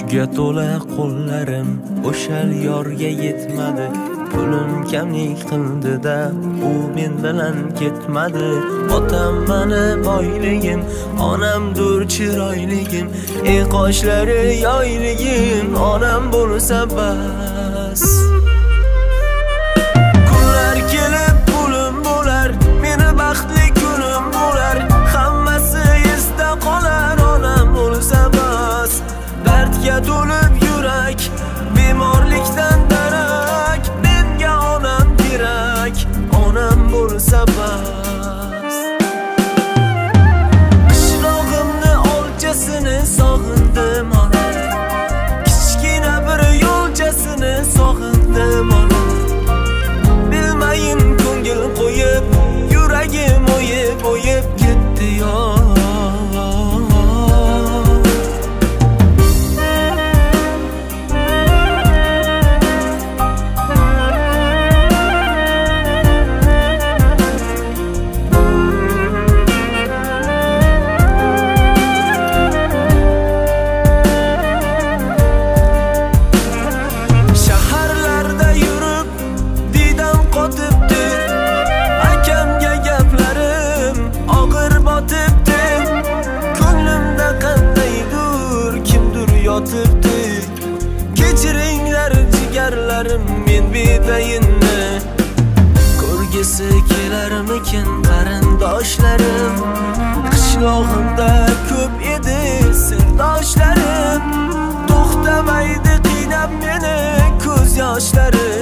Kulga to'la qo'llarim o'shal yorga yetmadi. Pulim kamlik qildi-da, u men bilan ketmadi. Otam meni boyligim, onamdur chiroyligim, qoshlari yoyligim, onam bo'lsa bas. Kunlar kelib pulim bo'lar, meni baxtli kunim bo'lar, hammasi esda qolar, onam bo'lsa bas. Dardga to'lib yurak, bemorlikdan darak, menga onam kerak, onam bo'lsa bas. Qishlog'imni olchasini sog'indim onam, kichkina bir yo'lchasini sog'indim onam. Bilmayin ko'ngil qo'yib, yuragim o'yib ketdi yo. Kechiringlar jigarlarim men bedayinni, ko'rgisi kelarmikin qarindoshlarim. Qishlog'imda ko'p edi sirdoshlarim, to'xtamaydi qiynab meni ko'z yoshlarim.